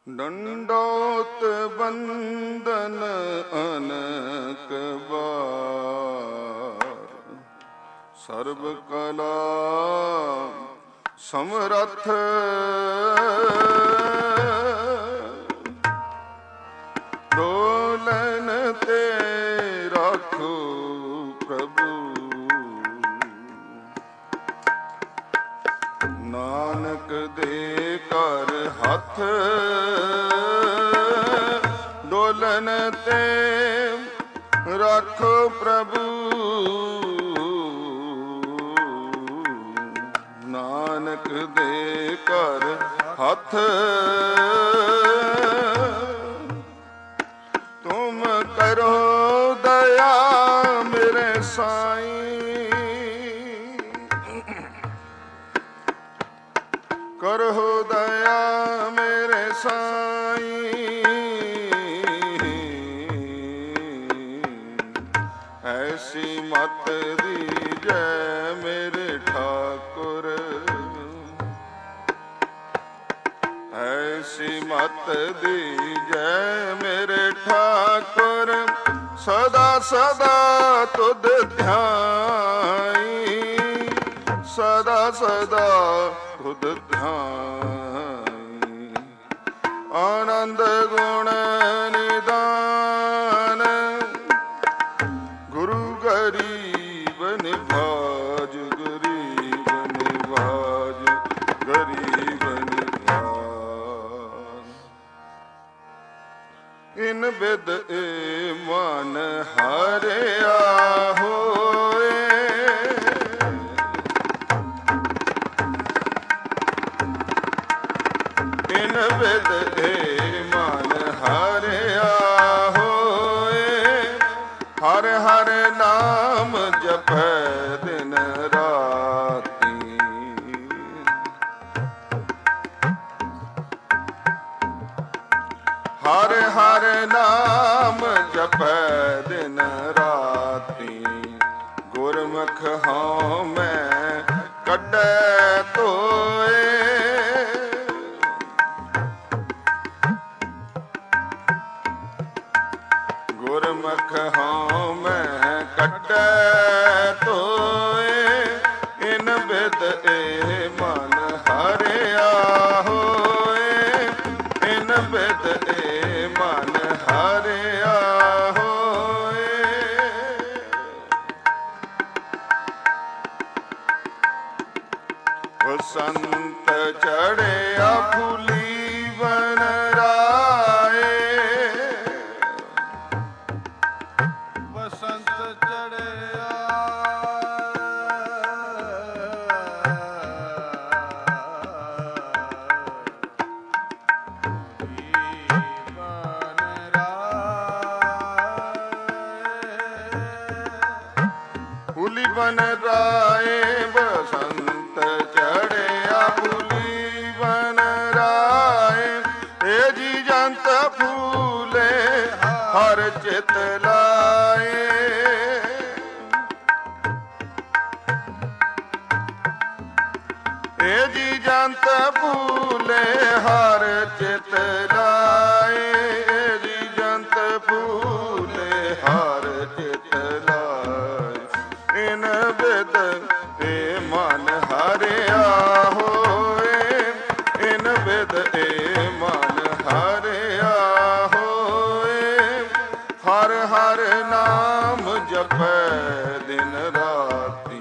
ਡੰਡੋਤ ਬੰਦਨ ਅਨਕ ਬਾਰ, ਸਰਬ ਕਲਾ ਸਮਰੱਥ ਡੋਲਨ ਤੇ ਰਾਖੋ ਪ੍ਰਭੂ। ਨਾਨਕ ਦੇ ਘਰ ਹੱਥ ਡੋਲਨ ਤੇ ਰਾਖੋ ਪ੍ਰਭੂ। ਨਾਨਕ ਦੇ ਘਰ ਹੱਥ ਤੁਮ ਕਰੋ ਦਇਆ ਮੇਰੇ ਸਾਈਂ। ਕਰੋ ਦਇਆ ਮੇਰੇ ਸਾਈਂ। ਐਸੀ ਮਤ ਦੀਜੈ ਮੇਰੇ ਠਾਕੁਰ। ਐਸੀ ਮਤ ਦੀਜੈ ਮੇਰੇ ਠਾਕੁਰ। ਸਦਾ ਸਦਾ ਤੁਧ ਧਿਆਈ। ਸਦਾ ਸਦਾ ਤੁਧ ਧਿਆਈ। ਆਨੰਦ ਗੁਣ ਨਿਦਾਨ ਗੁਰੂ ਗਰੀਬ ਨਿਵਾਜ। ਗਰੀਬ ਨਿਵਾਜ ਗਰੀਬ ਨਿਵਾਜ। ਇਨ ਬਿਦ ਏ ਮਨ ਹਾਰਿਆ ਹੋਏ। ਇਨ ਬਿਦ ਏ ਮਨ ਹਾਰਿਆ ਹੋਏ। ਹਰ ਹਰ ਨਾਮ ਜਪੈ ਦਿਨ ਰਾਤੀ। ਹਰ ਹਰ ਨਾਮ ਜਪੈ ਦਿਨ ਰਾਤੀ। ਗੁਰਮੁਖ ਹਉ ਮੈਂ ਕੱਢੈ ਧੋਏ। ਗੁਰਮੁਖ ਹਉ ਮੈਂ ਕੱਢੈ ਧੋਏ। ਇਨ ਬਿਦ ਏ ਮਨ ਹਾਰਿਆ ਹੋਏ। ਇਨ ਬਿਦ ਏ ਮਨ ਹਾਰਿਆ ਹੋਏ। ਬਸੰਤ ਚੜਿਆ ਫੁੱਲੀ ਬਨ ਰਾਏ। ਬਸੰਤ ਚੜਿਆ ਫੁੱਲੀ ਬਨ ਰਾਏ। ਬਸੰਤ ਚੜਿਆ ਫੁੱਲੀ ਬਨ ਰਾਏ। ਏ ਜੀ ਜੰਤ ਫੂਲੇ ਹਰ ਚਿਤ ਲਾਏ। ਏ ਜੀ ਜੰਤ ਫੂਲੇ ਹਰ ਚਿਤ ਲਾਏ। ਏ ਜੀ ਜੰਤ ਫੂਲੇ ਹਰ ਚਿਤ ਲਾਏ। ਇਨ ਬਿਦ ਏ ਮਨ ਹਾਰਿਆ ਹੋਏ। ਇਨ ਬਿਦ ਏ ਮਨ ਹਾਰਿਆ ਹੋਏ। ਹਰ ਹਰ ਨਾਮ ਜਪੈ ਦਿਨ ਰਾਤੀ।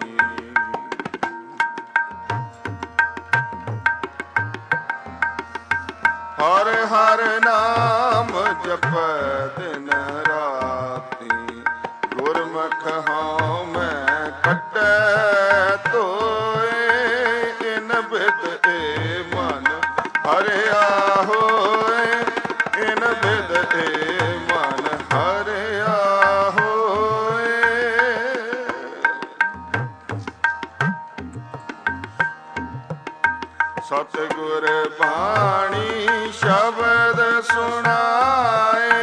ਹਰ ਹਰ ਨਾਮ ਜਪੈ ਦਿਨ ਰਾਤੀ। ਗੁਰਮੁਖ ਹਉ ਮੈਂ ਕੱਢੈ ਧੋਏ। ਇਨ ਬਿਦ ਏ ਮਨ ਹਾਰਿਆ ਹੋਏ। ਇਨ ਬਿਦ ਏ ਮਨ ਹਾਰਿਆ ਹੋਏ। ਸਤਿਗੁਰ ਬਾਣੀ ਸ਼ਬਦ ਸੁਣਾਏ।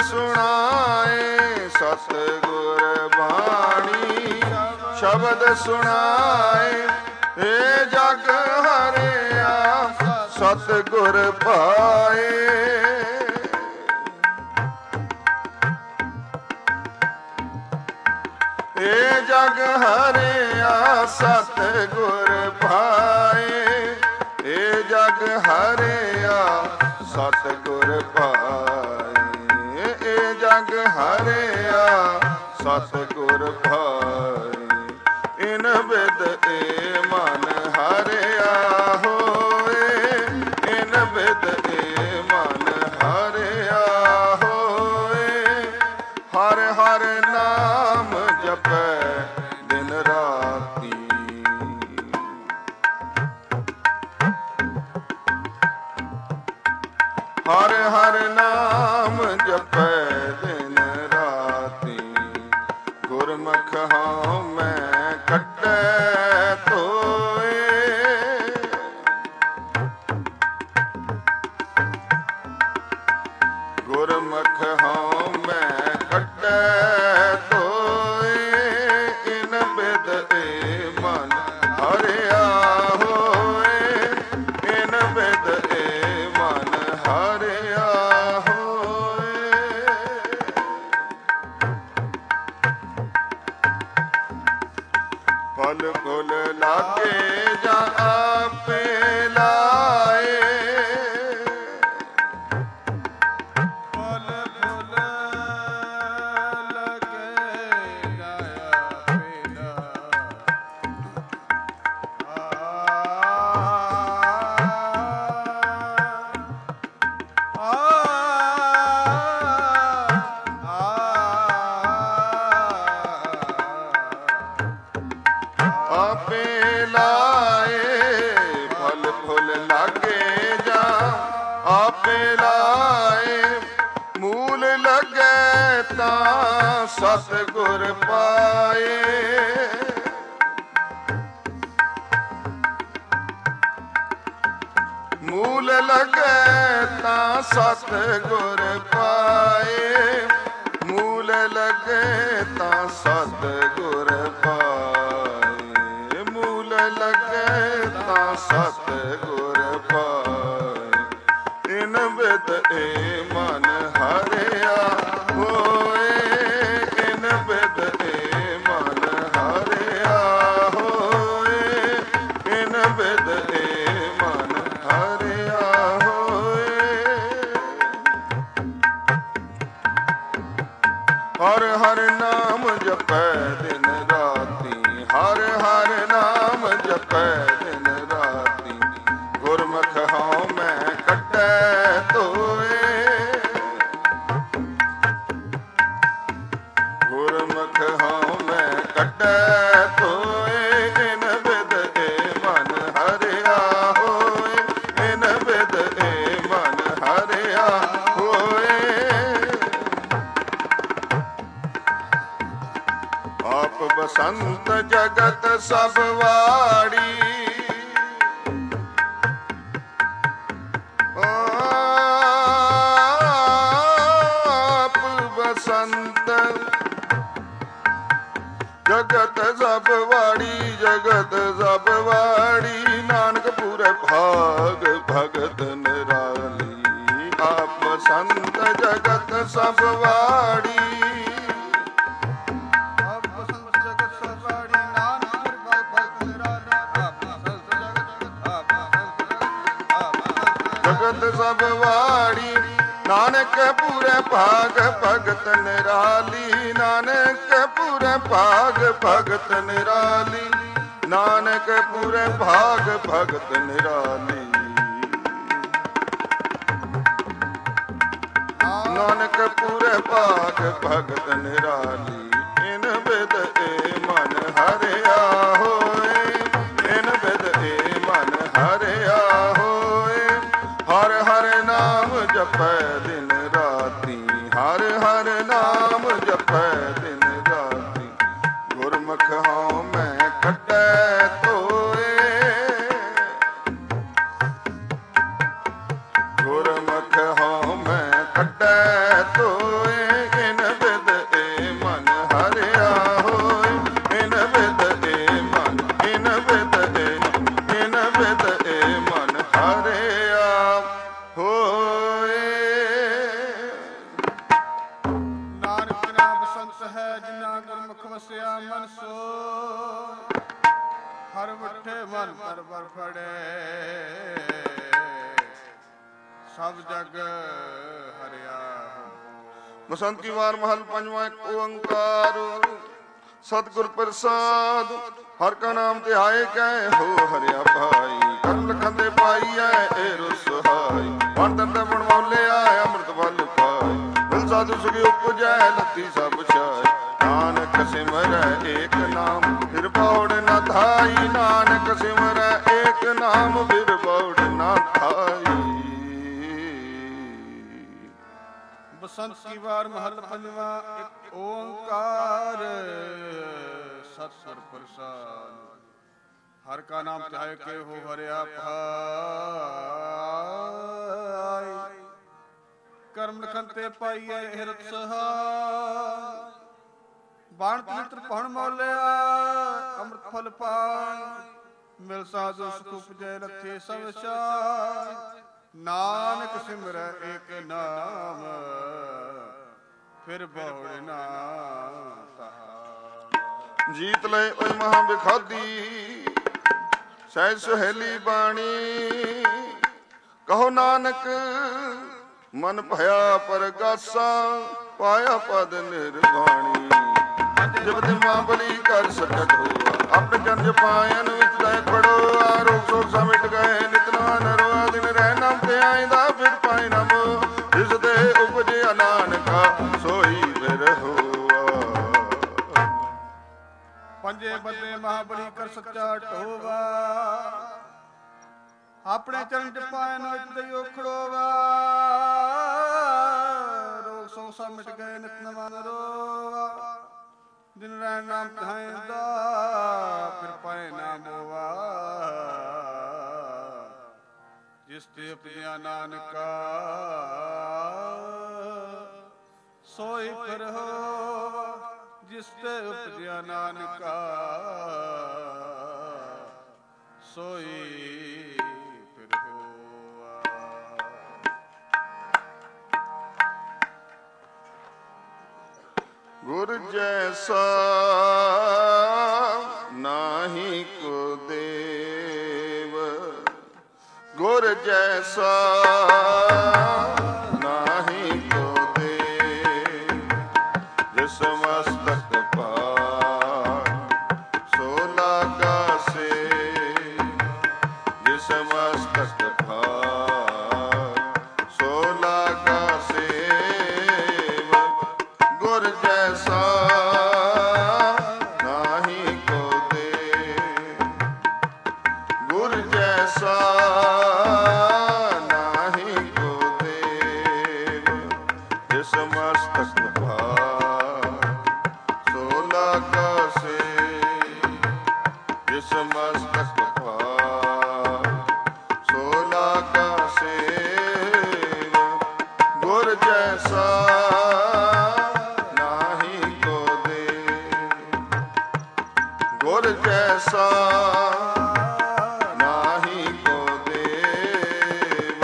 ਸੁਣਾਏ ਸਤਿਗੁਰ ਬਾਣੀ ਸ਼ਬਦ ਸੁਣਾਏ ਏ ਜਗ ਹਰਿਆ ਸਤਿਗੁਰ ਪਾਏ ਏ ਜਗ ਹਰਿਆ ਸਤਿਗੁਰ ਪਾਏ ਏ ਜਗ ਹਰਿਆ ਸਤਿਗੁਰ ਪਾਏ ਏ ਜਗ ਹਰਿਆ ਸਤਿਗੁਰ ਪਾਏ ਇਨ ਬਿਦ ਏ ਮਨ ਹਰਿਆ ਹੋਏ ਇਨ ਬਿਦ ਏ ਮਨ ਹਰਿਆ ਹੋਏ ਹਰ ਹਰ ਨਾਮ ਜਪੈ ਦਿਨ ਰਾਤੀ ਹਰ ਹਰ ਨਾਮ ਜਪੈ ਦਿਨ ਰਾਤੀ ਗੁਰਮੁਖ ਹਉ ਮੈਂ ਕੱਢੈ ਧੋਏ ਗੁਰਮੁਖ ਹਉ ਮੈਂ ਕੱਢੈ ਧੋਏ ਇਨ ਬਿਦ ਏ ਮਨ ਹਰਿਆ ਹੋਏ ਇਨ ਬਿਦ ਏ ਮਨ ਹਰਿਆ ਹੋਏ ਫਲ ਫੁਲ ਲਾਗੇ ਜਾਂ ਆਪੇ ਲਾਏ ਆਪੇ ਲਾਏ ਫਲ ਫੁੱਲ ਲਾਗੇ ਜਾਂ ਆਪੇ ਲਾਏ ਮੂਲ ਲੱਗੇ ਤਾਂ ਸਤਿਗੁਰ ਪਾਏ ਮੂਲ ਲੱਗੇ ਤਾਂ ਸਤਿਗੁਰ ਪਾਏ ਮੂਲ ਲੱਗੇ ਤਾਂ ਸਤਿਗੁਰ ਪਾਏ ਮੂਲ ਲੱਗੇ ਤਾਂ ਸਤਿਗੁਰ ਪਾਏ ਇਨ ਬਿਦ ਏ ਮਨ ਹਰਿਆ ਹੋਏ ਇਨ ਬਿਦ ਏ ਮਨ ਹਰਿਆ ਹੋਏ ਇਨ ਬਿਦ ਏ ਮਨ ਹਰਿਆ ਹੋਏ ਹਰ ਹਰ ਨਾਮ ਜਪੈ ਦਿਨ ਰਾਤੀ ਹਰ ਹਰ ਨਾਮ ਜਪੈ ਦਿਨ ਰਾਤੀ ਗੁਰਮੁਖ ਹਉ ਮੈਂ ਕੱਢੈ ਧੋਏ ਗੁਰਮੁਖ ਹਉ ਮੈਂ ਕੱਢੈ ਧੋਏ ਇਨ ਬਿਦ ਏ ਮਨ ਹਰਿਆ ਹੋਏ ਇਨ ਬਿਦ ਏ ਮਨ ਹਰਿਆ ਹੋਏ ਆਪ ਬਸੰਤ ਜਗਤ ਸਭ ਵਾੜੀ ਆਪ ਬਸੰਤ ਜਗਤ ਸਭ ਵਾੜੀ ਜਗਤ ਸਭ ਵਾੜੀ ਨਾਨਕ ਪੂਰੇ ਭਾਗ ਭਗਤ ਨਿਰਾਲੀ ਆਪ ਬਸੰਤ ਜਗਤ ਸਭ ਵਾੜੀ ਜਗਤ ਸਭ ਵਾੜੀ ਨਾਨਕ ਪੂਰੇ ਭਾਗ ਭਗਤ ਨਿਰਾਲੀ ਨਾਨਕ ਪੂਰੇ ਭਾਗ ਭਗਤ ਨਿਰਾਲੀ ਨਾਨਕ ਪੂਰੇ ਭਾਗ ਭਗਤ ਨਿਰਾਲੀ ਨਾਨਕ ਪੂਰੇ ਭਾਗ ਭਗਤ ਨਿਰਾਲੀ ਇਨ ਬਿਦ ਏ ਮਨ ਹਰਿਆ ਹੋਏ ਇਨ ਬਿਦ ਏ ਮਨ ਹਰਿਆ ਹੋਏ ਹਰ ਹਰ ਨਾਮ ਜਪੈ ਦਿਨ ਰਾਤੀ ਹਰ ਹਰ ਨਾਮ ਜਪੈ ਦਿਨ ਰਾਤੀ ਗੁਰਮੁਖ ਹਉ ਮੈਂ ਕੱਢੈ ਧੋਏ ਗੁਰਮੁਖ ਹਉ ਮੈਂ ਕੱਢੈ ਧੋਏ ਸਭ ਜਗ ਹਰਿਆ। ਬਸੰਤੀ ਵਾਰ ਮਹਲ ਪੰਜਵਾਂ। ਇੱਕ ਓੰਕਾਰ ਸਤਿਗੁਰ ਪ੍ਰਸਾਦ। ਹਰ ਕਾ ਨਾਮ ਧਿਆਏ ਕੈ ਹੋ ਹਰਿਆ ਭਾਈ। ਕਰਮ ਲਖਨ ਦੇ ਪਾਈਐ ਏ ਰੁਸਹਾਈ। ਵਣ ਦੰਦ ਬਣ ਮੌਲਿਆ ਅੰਮ੍ਰਿਤ ਬਲ ਪਾਈ। ਦਿਲ ਸਾਧੂ ਸੁਖੀ ਉਪਜੈ ਲੱਤੀ ਸਭ ਛਾਈ। ਨਾਨਕ ਸਿਮਰੈ ਏਕ ਨਾਮ ਫਿਰ ਬੌੜ ਨਾ ਥਾਈ। ਨਾਨਕ ਸਿਮਰੈ ਏਕ ਨਾਮ ਫਿਰ ਬੌੜ ਨਾ ਥਾਈ। ਬਸੰਤੀ ਵਾਰ ਮਹਲ ਪੰਜਵਾਂ। ਇੱਕ ਓੰਕਾਰ ਸਤਿਗੁਰ ਪ੍ਰਸਾਦ। ਹਰ ਕਾ ਨਾਮ ਧਿਆਏ ਕੇ ਹੋ ਹਰਿਆ ਭਾਈ। ਕਰਮ ਲਖਨ ਤੇ ਪਾਈਐ ਹਿਰਦ ਸਹਾਈ। ਬਾਣ ਪਵਿੱਤਰ ਭਣ ਮੌਲਿਆ ਅੰਮ੍ਰਿਤ ਫਲ ਪਾਈ। ਮਿਲ ਸਾਧੂ ਸੁਖ ਉਪਜੈ ਲੱਥੇ ਸਭ ਛਾਈ। ਨਾਨਕ ਸਿਮਰੈ ਏਕ ਨਾਮ ਫਿਰ ਬੌੜ ਨਾ ਤਾਈ। ਜੀਤ ਲੈ ਓਏ ਮਹਾ ਬਿਖਾਦੀ ਸਹਿਜ ਸੁਹੇਲੀ ਬਾਣੀ। ਕਹੋ ਨਾਨਕ ਮਨ ਭਇਆ ਪਰਗਾਸਾ। ਪਾਇਆ ਪਦ ਨਿਰਵਾਣੀ। ਜਬ ਤੇ ਮਾਂ ਬਲੀ ਕਰ ਸਕਟ ਹੋਆ। ਆਪਣੇ ਜਨ ਪਾਇਨ ਵਿੱਚ ਲੈ ਖੜੋ। ਆਰੋਗ ਸੋਗ ਸਾ ਮਿਟ ਗਏ ਨਿਤ ਨਰਵਾ। ਦਿਨ ਰਹਿ ਨਾਮ ਤੇ ਆਇਂਦਾ ਫਿਰ ਪਾਇ ਨਾ ਮੋਹ। ਜਿਸ ਦੇ ਉਪਜਿਆ ਨਾਨਕਾ ਸੋਈ ਫਿਰ ਹੋਆ। ਪੰਜੇ ਬੰਦੇ ਮਹਾਬਲੀ ਕਰ ਸੱਚਾ ਢੋਵਾ। ਆਪਣੇ ਚਰਨ ਚ ਪਾਇਨ ਵਿੱਚ ਦਈਓ ਖੜੋਵਾ। ਰੋਗ ਸੋਗ ਸਾ ਮਿਟ ਗਏ ਨਿਤ ਨਵਾਂ ਨਰੋਵਾ। ਦਿਨ ਰਹਿ ਨਾਮ ਧਾਇਂਦਾ ਫਿਰ ਪਾਏ ਨਾ ਮੋਵਾ। ਜਿਸ ਤੇ ਉਪਜਿਆ ਨਾਨਕਾ ਸੋਈ ਫਿਰ ਹੋਵਾ। ਜਿਸ ਤੇ ਉਪਜਿਆ ਨਾਨਕਾ ਸੋਈ ਫਿਰ ਹੋਵਾ। ਗੁਰ ਜੈਸਾ ਨਾਹੀ ਕੋ ਦੇਵ। ਗੁਰ ਜੈਸਾ ਨਾਹੀ ਕੋ ਦੇਵ। ਜਿਸ ਮਸਤਕ ਪਾਰ ਸੋ ਲਾਗਾ ਸੇ। ਜਿਸ ਮਸਤਕ ਪਾਰ ਸੋ ਲਾਗਾ ਸੇਵ। ਗੁਰ ਜੈਸਾ ਨਾਹੀ ਕੋ ਦੇਵ। ਗੁਰ ਜੈਸਾ ਨਾਹੀ ਕੋ ਦੇਵ। ਜਿਸ ਮਸਤਕ ਭਾਰ ਸੋ ਲਾਗਾ ਸੇ। ਜਿਸ ਮਸਤਕ ਭਾਰ ਸੋ ਲਾਗਾ ਸੇਵ। ਗੁਰ ਜੈਸਾ ਨਾਹੀ ਕੋ ਦੇਵ। ਗੁਰ ਜੈਸਾ ਨਾਹੀ ਕੋ ਦੇਵ।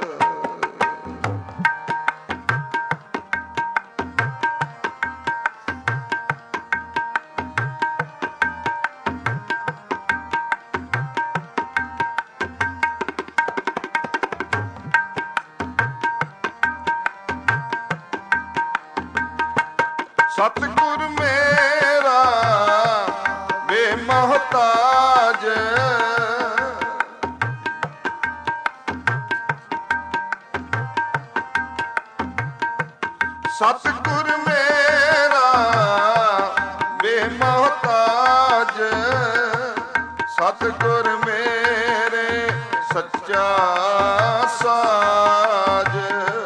ਸਤਿਗੁਰ ਮੇਰਾ ਬੇਮਹਤਾਜ। ਸਤਿਗੁਰ ਮੇਰਾ ਬੇਮਹਤਾਜ। ਸਤਿਗੁਰ ਮੇਰੇ ਸੱਚਾ ਸਾਜ।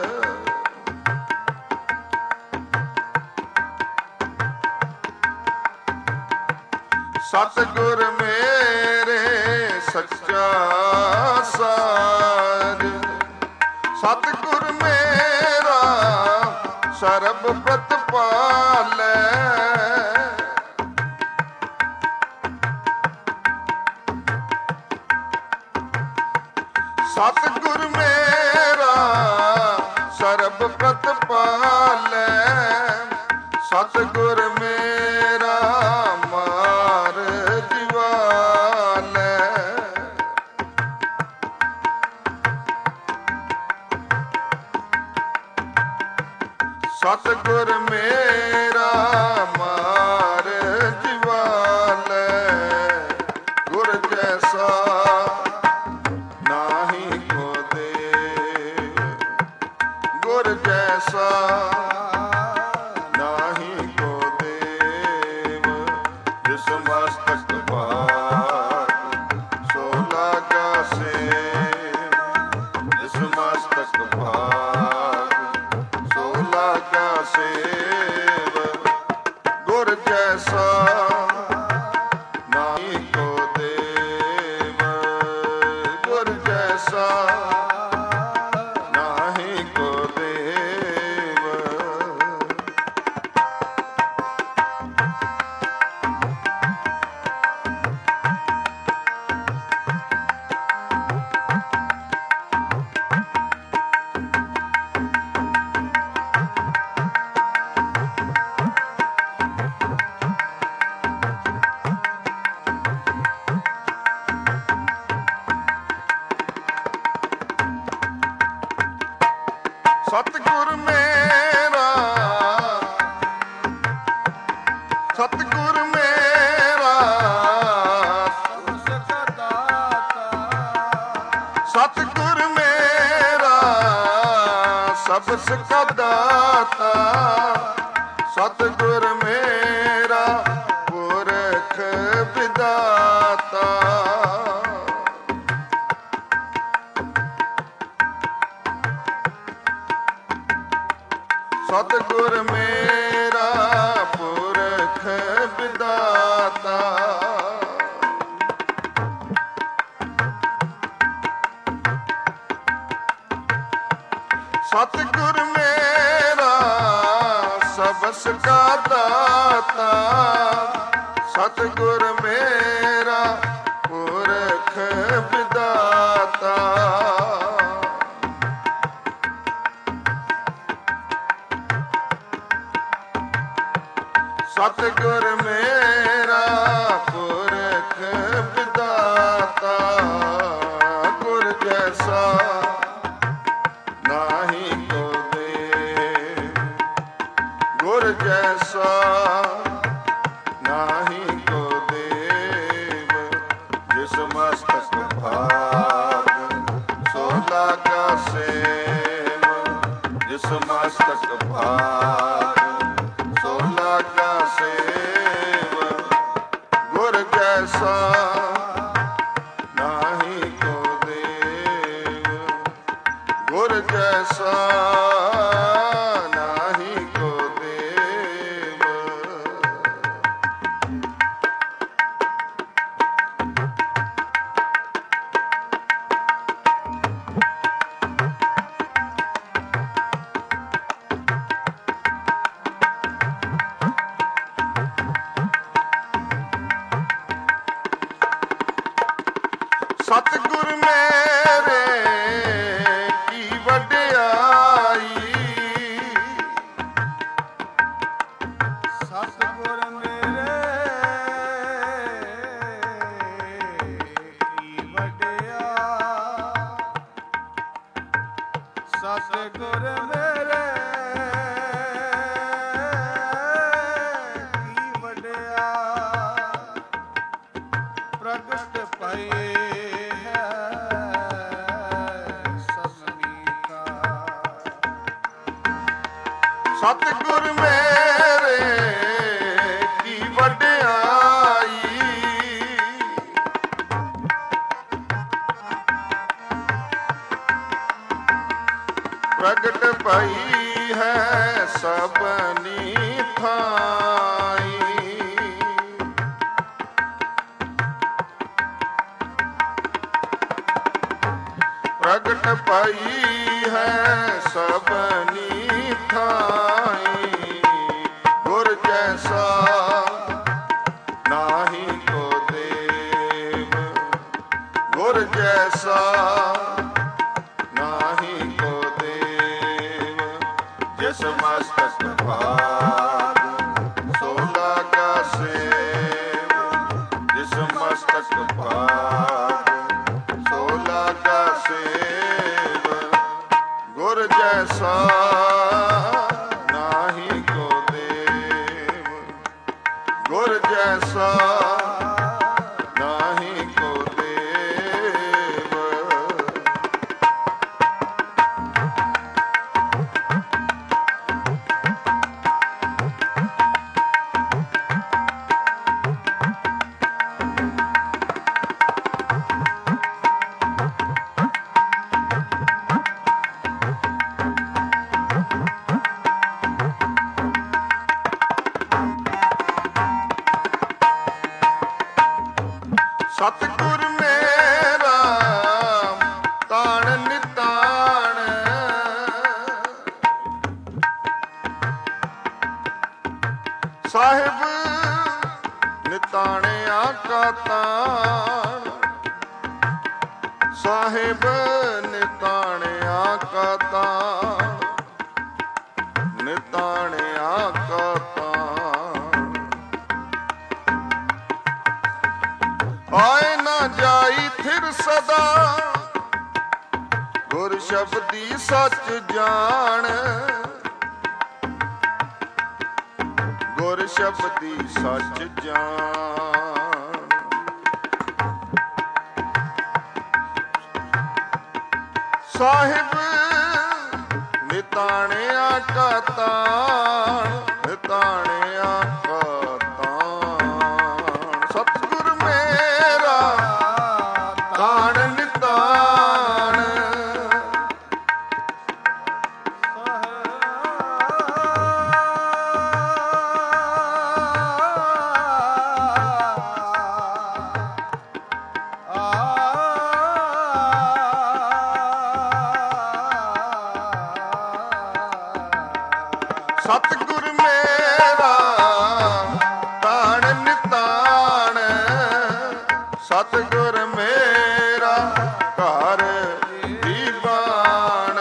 ਸਤਿਗੁਰ ਮੇਰੇ ਸੱਚਾ ਸਾਜ। ਸਤਿਗੁਰ ਮੇਰਾ ਸਰਬ ਪ੍ਰਤਪਾਲੈ। ਸਤਿਗੁਰ ਮੇਰਾ ਸਰਬ ਪ੍ਰਤਪਾਲੈ। ਸਤਿਗੁਰ ਮੇਰਾ ਮਾਰ ਜੀਵਾਲੈ। ਸਤਿਗੁਰ ਮੇਰਾ ਮਾਰ ਜਿਵਾਲੇ, ਗੁਰ ਜੈਸਾ ਨਾਹੀ ਕੋ ਦੇਵ, ਗੁਰ ਜੈਸਾ ਨਾਹੀ ਕੋ ਦੇਵ। ਜਿਸ ਮਸਤਕ ਭਾਗ ਸੋ ਲਾਗਾ ਸੇਵ, ਜਿਸ ਮਸਤਕ ਭਾਗ ਸੋ ਲਾਗਾ ਸੇਵ। ਗੁਰ ਜੈਸਾ ਨਾਹੀ ਕੋ ਦੇਵ, ਗੁਰ ਜੈਸਾ ਨਾਹੀ ਕੋ ਦੇਵ। ਸਤਿਗੁਰ ਮੇਰਾ, ਸਤਿਗੁਰ ਮੇਰਾ, ਸਤਿਗੁਰ ਮੇਰਾ ਸਭ ਸਿੱਖਾ ਦਾਤਾ। ਸਤਿਗੁਰ ਮੇਰਾ ਪੁਰਖ ਵਿਦਾਤਾ। ਸਤਿਗੁਰ ਮੇਰਾ ਪੁਰਖ ਵਿਦਾਤਾ। ਸਤਿਗੁਰ ਮੇਰਾ ਸਬਸ ਕਾ ਦਾਤਾ। ਸਤਿਗੁਰ ਮੇਰਾ ਪੁਰਖ ਵਿਦਾਤਾ। ਸਤਿਗੁਰ ਮੇਰਾ ਪੁਰਖ ਵਿਦਾਤਾ। ਗੁਰ ਜੈਸਾ ਨਾਹੀ ਕੋ ਦੇਵ, ਗੁਰ ਜੈਸਾ ਨਾਹੀ ਕੋ ਦੇਵ। ਜਿਸ ਮਸਤਕ ਭਾਗ ਸੋ ਲਾਗਾ ਸੇਵ, ਜਿਸ ਮਸਤਕ ਭਾਗ ਸੋ ਲਾਗਾ ਸੇਵ। ਗੁਰ ਜੈਸਾ ਨਾਹੀ ਕੋ ਦੇਵ, ਗੁਰ ਜੈਸਾ ਨਾਹੀ ਕੋ ਦੇਵ। ਸਤਿਗੁਰ ਮੇਰੇ ਕੀ ਵਡਿਆਈ। ਸਤਿਗੁਰ ਮੇਰੇ ਕੀ ਵਡਿਆ। ਸਤਿਗੁਰ ਮੇਰੇ ਕੀ ਵਡਿਆ। ਪ੍ਰਗਟ ਭਏ ਸਤਿਗੁਰ ਮੇਰੇ ਕੀ ਵਡਿਆਈ। ਪ੍ਰਗਟ ਭਈ ਹੈ ਸਭਨੀ ਥਾਈ। ਪ੍ਰਗਟ ਭਈ ਹੈ ਸਭਨੀ ਥਾਈ। ਗੁਰ ਜੈਸਾ ਨਾਹੀ ਕੋ ਦੇਵ, ਗੁਰ ਜੈਸਾ ਨਾਹੀ ਕੋ ਦੇਵ। ਜਿਸ ਮਸਤਕ ਭਾਗ ਸੋ ਲਾਗਾ ਸੇਵ, ਜਿਸ ਮਸਤਕ ਭਾਗ ਸੋ ਲਾਗਾ ਸੇਵ। ਗੁਰ ਜੈਸਾ ਨਾ ਨਿਤਾਣ ਸਾਹਿਬ ਨਿਤਾਣਿਆ ਕਾ ਤਾਣ ਸਾਹਿਬ ਨਿਤਾਣਿਆ ਕਾ ਤਾਣ ਨਿਤਾਣਿਆ ਕਾ ਤਾਣ ਆਏ ਨਾ ਜਾਈ ਥਿਰ ਸਦਾ ਗੁਰ ਸ਼ਬਦੀ ਸੱਚ ਜਾਣ ਗੁਰ ਸ਼ਬਦੀ ਸੱਚ ਜਾਣ ਸਾਹਿਬ ਨਿਤਾਣਿਆ ਕਾ ਤਾਣ ਨਿਤਾਣਿਆ ਕਾ ਤਾਣ ਸਤਿਗੁਰ ਮੇਰਾ ਤਾਣ ਨਿਤਾਣ ਸਤਿਗੁਰ ਮੇਰਾ ਤਾਣ ਨਿਤਾਣ ਸਤਿਗੁਰ ਮੇਰਾ ਘਰ ਦੀਵਾਨ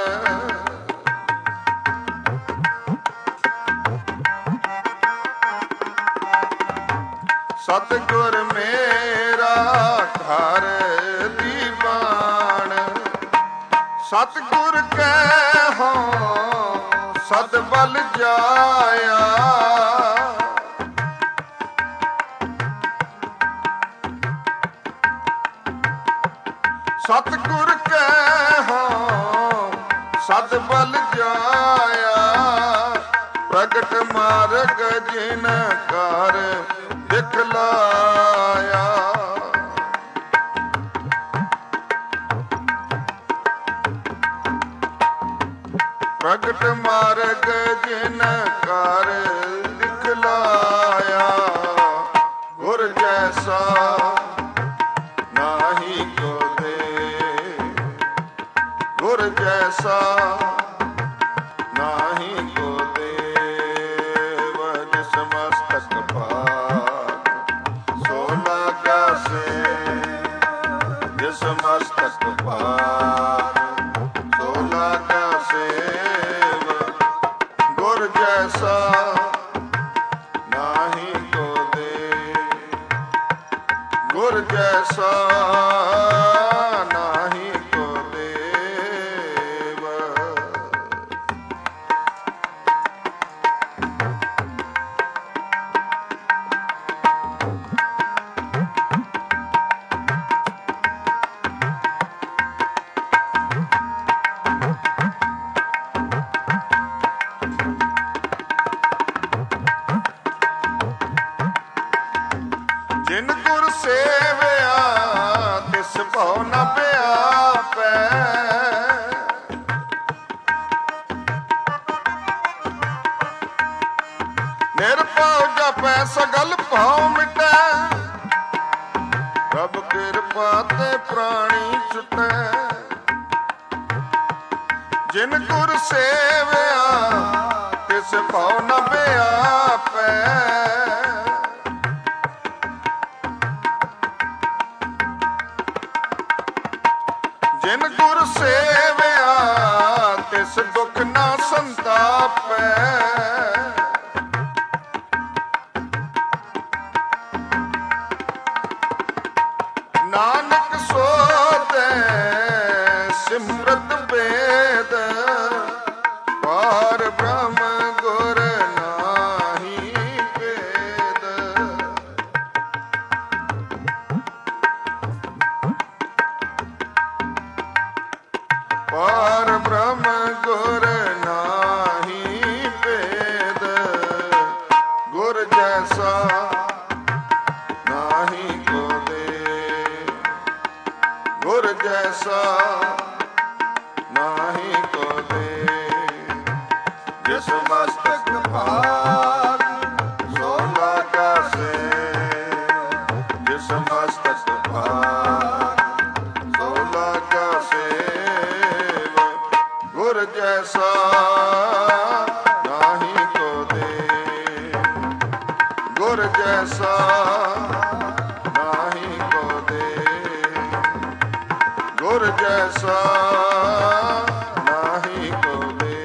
ਸਤਿਗੁਰ ਮੇਰਾ ਘਰ ਦੀਵਾਨ ਸਤਿਗੁਰ ਕਹਿ ਸਦ ਬਲ ਜਾਇਆ ਸਤਿਗੁਰ ਕਹਿ ਸਦ ਬਲ ਜਾਇਆ ਪ੍ਰਗਟ ਮਾਰਗ ਜਿਨ ਕਰ ਦਿਖਲਾਇਆ ਪ੍ਰਗਟ ਮਾਰਗ ਜਿਨ ਕਰ ਦਿਖਲਾਇਆ ਗੁਰ ਜੈਸਾ ਨਾਹੀ ਕੋ ਦੇ ਗੁਰ ਜੈਸਾ ਨਾਹੀ ਕੋ ਦੇਵ ਜਿਸ ਮਸਤਕ ਭਾਗ ਸੋ ਲਾਗਾ ਸੇ ਜਿਸ ਮਸਤਕ ਭਾਗ ਸੋ ਲਾਗਾ ਸੇਵ ਗੁਰ ਜੈਸਾ ਨਾਹੀ ਕੋ ਦੇ ਗੁਰ ਜੈਸਾ ਨਾਹੀ ਕੋ ਦੇਵ ਜਿਨ ਗੁਰ ਸੇਵਿਆ ਤਿਸ ਭਉ ਨ ਵਿਆਪੈ ਨਿਰਭਉ ਜਪੈ ਸਗਲ ਭਉ ਮਿਟੈ ਪ੍ਰਭ ਕਿਰਪਾ ਤੇ ਪ੍ਰਾਣੀ ਛੁਟੈ ਜਿਨ ਗੁਰ ਸੇਵਿਆ ਤਿਸ ਭਉ ਨ ਵਿਆਪੈ ਜਿਨ ਗੁਰ ਸੇਵਿਆ ਤਿਸ ਦੁਖ ਨਾ ਸੰਤਾਪੈ ਨਾਨਕ ਸੋ ਤੇ ਸਿਮਰਤ ਵੇਦ ਪਾਰ ਬ੍ਰਹਮ ਗੁਰ ਨਾਹੀ ਭੇਦ ਪਾਰ ਬ੍ਰਹਮ ਗੁਰ ਨਾਹੀ ਭੇਦ ਗੁਰ ਜੈਸਾ ਨਾਹੀ ਕੋ ਦੇ ਗੁਰ ਜੈਸਾ ਨਾਹੀ ਕੋ ਦੇ ਜਿਸ ਮਸਤਕ ਭਾਗ ਸੋ ਲਾਗਾ ਸੇ ਜਿਸ ਮਸਤਕ ਭਾਗ ਸੋ ਲਾਗਾ ਸੇ ਜੈਸਾ ਨਾਹੀ ਕੋ ਦੇ, ਗੁਰ ਜੈਸਾ ਨਾਹੀ ਕੋ ਦੇ, ਗੁਰ ਜੈਸਾ ਨਾਹੀ ਕੋ ਦੇ।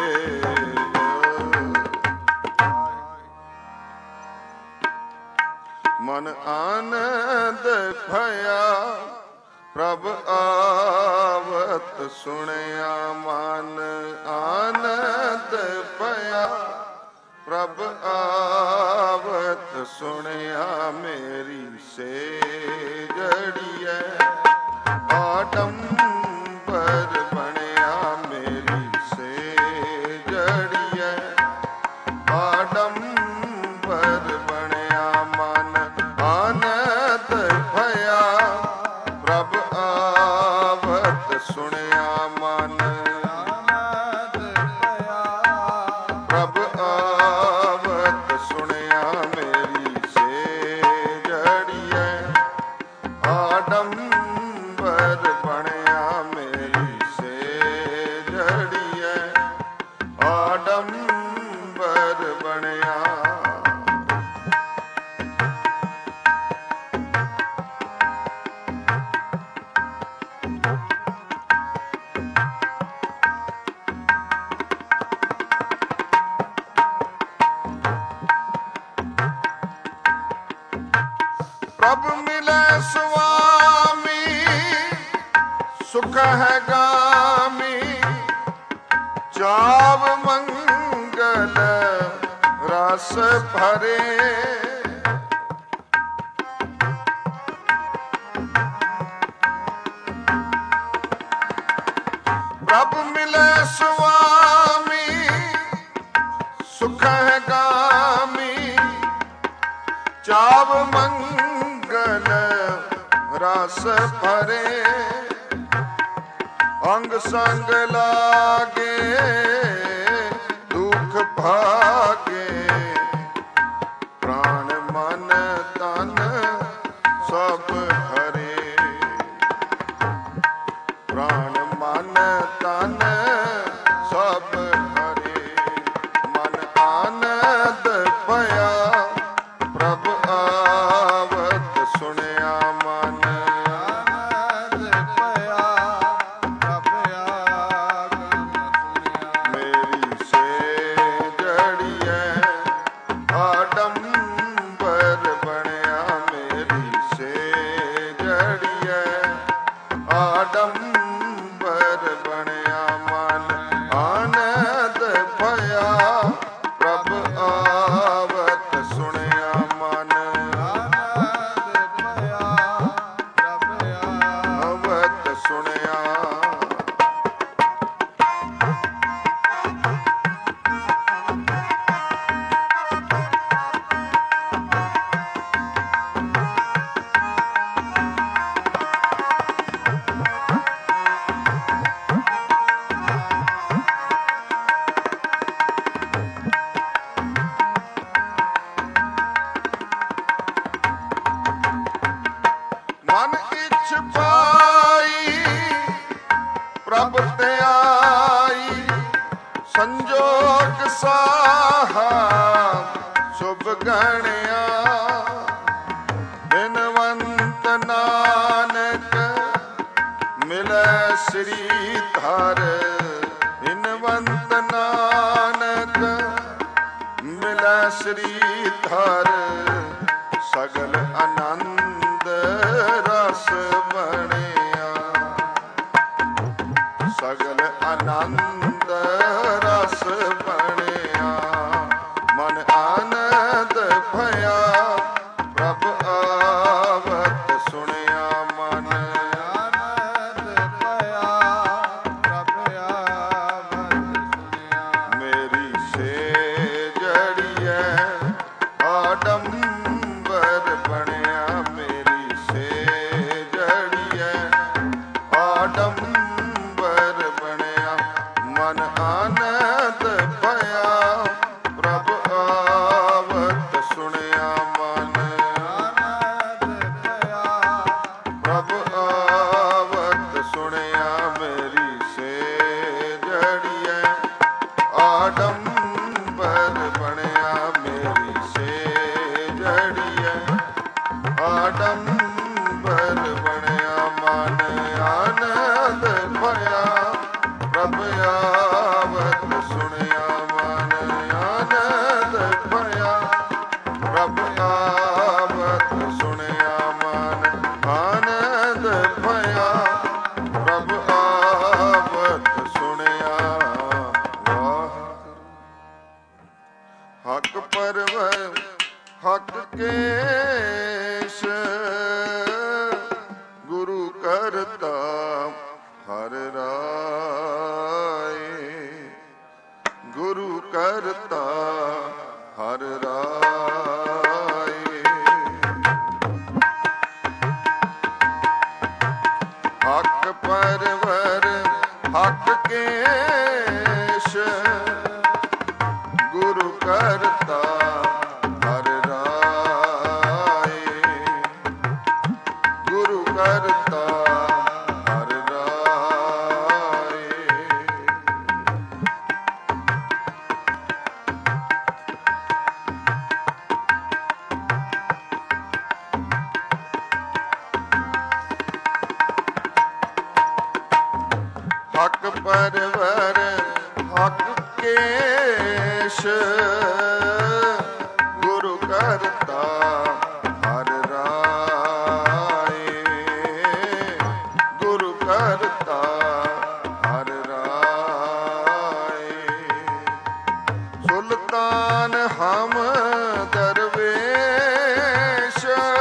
ਮਨ ਆਨੰਦ ਭਇਆ ਪ੍ਰਭ ਆਵਤ ਸੁਣਿਆ, ਮਨ ਆਨੰਦ ਭਇਆ ਪ੍ਰਭ ਆਵਤ ਸੁਣਿਆ, ਮੇਰੀ ਸੇਜੜੀਐ ਆਡੰਬਰ ਬਣਿਆ, ਮੇਰੀ ਸੇਜੜੀਐ ਆਡੰਬਰ ਬਣਿਆ, ਮਨ ਆਨੰਦ ਭਇਆ ਪ੍ਰਭ ਆਵਤ ਸੁਣਿਆ, ਮਨ ਆਨੰਦ ਭਇਆ ਪ੍ਰਭ ਆਵਤ ਸੁਣਿਆ, ਮੇਰੀ ਸੇਜੜੀਐ ਆਡੰਬਰ ਬਣਿਆ, ਮੇਰੀ ਸੇਜੜੀਐ ਆਡੰਬਰ ਬਣਿਆ। ਪ੍ਰਭ ਮਿਲੈ ਸੁਆਮੀ ਸੁਖ ਹੈ ਗਾਮੀ, ਚਾਵ ਮੰਗਲ ਰਸ ਭਰੇ, ਪ੍ਰਭ ਮਿਲੈ ਸੁਆਮੀ ਸੁਖ ਹੈ ਗਾਮੀ, ਚਾਵ ਮੰਗਲ ਰਸ ਭਰੇ, ਅੰਗ ਸੰਗ ਲਾਗੇ ਦੁਖ ਭਾਗੇ, ਪ੍ਰਾਣ ਮਨ ਤਨ ਸਭ ਹਰੇ, ਪ੍ਰਾਣ ਮਨ ਤਨ ਸਭ ਹਰੇ, ਮਨ ਆਨੰਦ ਭਇਆ ਪ੍ਰਭ ਆਵਤ ਸੁਣਿਆ, ਮਨ ਆਨੰਦ ਭਇਆ ਪ੍ਰਭ ਆਵਤ ਸੁਣਿਆ, ਮੇਰੀ ਸੇਜੜੀਐ ਆਡੰਬਰ ਬਣਿਆ, ਮੇਰੀ ਸੇਜੜੀਐ ਆਡੰਬਰ ਬਣਿਆ, ਮਨ ਆਨੰਦ ਭਇਆ ਪ੍ਰਭ ਆਵਤ ਸੁਣਿਆ, ਮਨ ਆਨੰਦ ਭਇਆ ਪ੍ਰਭ ਆਵਤ ਸੁਣਿਆ। ਮਨ ਇੱਛ ਪਾਈ ਪ੍ਰਭ ਤੇ ਆਈ, ਸੰਜੋਗ ਸਾਹਾ ਸੁਭ ਗਣਿਆ, ਬਿਨਵੰਤ ਨਾਨਕ ਮਿਲੈ ਸ੍ਰੀ ਧਰ, ਬਿਨਵੰਤ ਨਾਨਕ ਮਿਲੈ ਸ੍ਰੀ ਧਰ, ਸਗਲ ਆਨੰਦ ਰਸ ਬਣਿਆ, ਸਗਲ ਆਨੰਦ ਰਸ ਬਣਿਆ, ਮਨ ਆਨੰਦ ਭਇਆ ਪ੍ਰਭ ਆਵਤ ਸੁਣਿਆ, ਮਨ ਆਨੰਦ ਭਇਆ ਪ੍ਰਭ ਆਵਤ ਸੁਣਿਆ, ਮੇਰੀ ਸੇਜੜੀਐ ਆਡੰਬਰ ਬਣਿਆ, ਮੇਰੀ ਸੇਜੜੀਐ ਆਡੰਬਰ ਬਣਿਆ, ਮਨ ਆਨੰਦ ਭਇਆ ਪ੍ਰਭ ਆਵਤ ਸੁਣਿਆ, ਮਨ ਆਨੰਦ ਭਇਆ ਪ੍ਰਭ ਆਵਤ ਸੁਣਿਆ, ਮੇਰੀ ਸੇਜੜੀਐ ਪ੍ਰਭ ਆਵਤ ਸੁਣਿਆ ਮਨ ਆਨੰਦ ਭਇਆ। ਪ੍ਰਭ ਆਵਤ ਸੁਣਿਆ ਮਨ ਆਨੰਦ ਭਇਆ। ਪ੍ਰਭ ਆਵਤ ਸੁਣਿਆ ਵਾਹਿਗੁਰੂ। ਹਕ ਪਰਵ ਹਕ ਕੇਸ਼ ਗੁਰੂ ਕਰਤਾ ਹਰ ਰਾਏ। ਗੁਰੂ ਕਰਤਾ ਹਰ ਰਾਏ। ਹਕ ਪਰਵਰ ਹਕ ਕੇਸ਼ ਗੁਰੂ ਕਰਤਾ ਹਰ ਰਾਏ। ਗੁਰੂ ਕਰਤਾ ਹਰ ਰਾਏ। ਹਕ ਪਰਵਰ ਹਕ ਕੇਸ਼ ਗੁਰੂ ਕਰਤਾ ਹਰ ਰਾਏ। ਗੁਰੂ ਕਰਤਾ ਹਰ ਰਾਏ। ਸੁਲਤਾਨ ਹਮ ਦਰਵੇਸ਼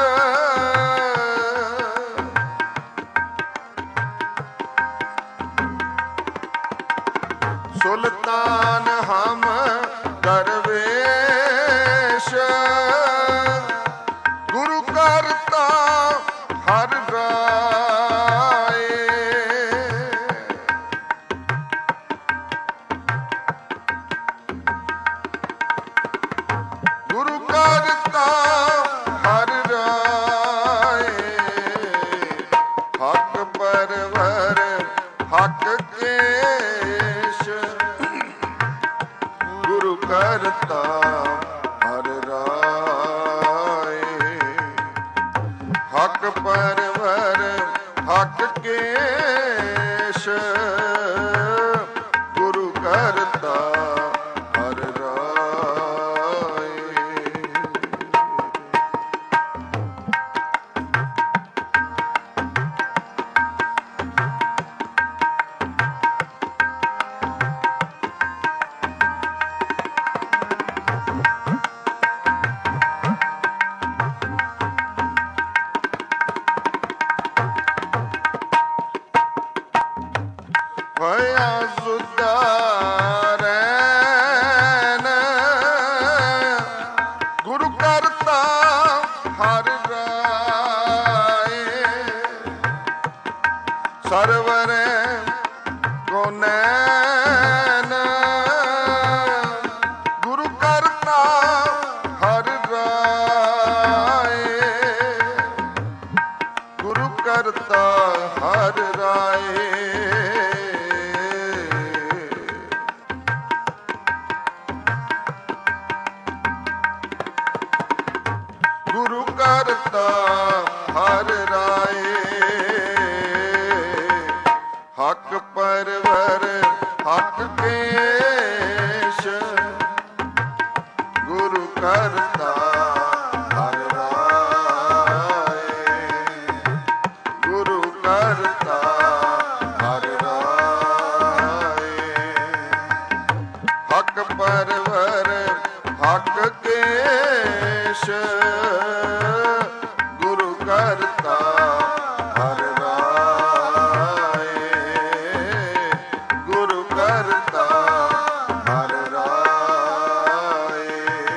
ਸੁਲਤਾਨ ਹਮ ਦਰਵੇਸ਼ ਗੁਰੂ ਕਰਤਾ ਹਰ ਰਾਏ। ਗੁਰੂ ਕਰਤਾ ਹਰ ਰਾਏ। ਹਕ ਪਰਵਰ ਹਕ ਕੇਸ਼ ਗੁਰੂ ਕਰਤਾ ਹਰ ਰਾਏ। ਹਕ ਪਰਵਰ ਹਕ ਕੇਸ਼ ਗੁਰੂ ਕਰਤਾ ਹਰ ਰਾਏ। ਹੋਇਆ ਸੁਧਾਰੈਨ ਗੁਰੂ ਕਰਤਾ ਹਰ ਰਾਏ। ਸਰਵਰੈ ਕੋ ਨੈਨ ਗੁਰੂ ਕਰਤਾ ਹਰ ਰਾਏ। ਗੁਰੂ ਕਰਤਾ ਹਰ ਰਾਏ। ਗੁਰੂ ਕਰਤਾ ਹਰ ਰਾਏ। ਹਕ ਪਰਵਰ ਹਕ ਕੇਸ਼ ਗੁਰੂ ਕਰਤਾ ਹਰ ਰਾਏ। ਗੁਰੂ ਕਰਤਾ ਹਰ ਰਾਏ। ਹਕ ਪਰਵਰ ਹਕ ਕੇਸ਼ ਗੁਰੂ ਕਰਤਾ ਹਰ ਰਾਏ। ਗੁਰੂ ਕਰਤਾ ਹਰ ਰਾਏ।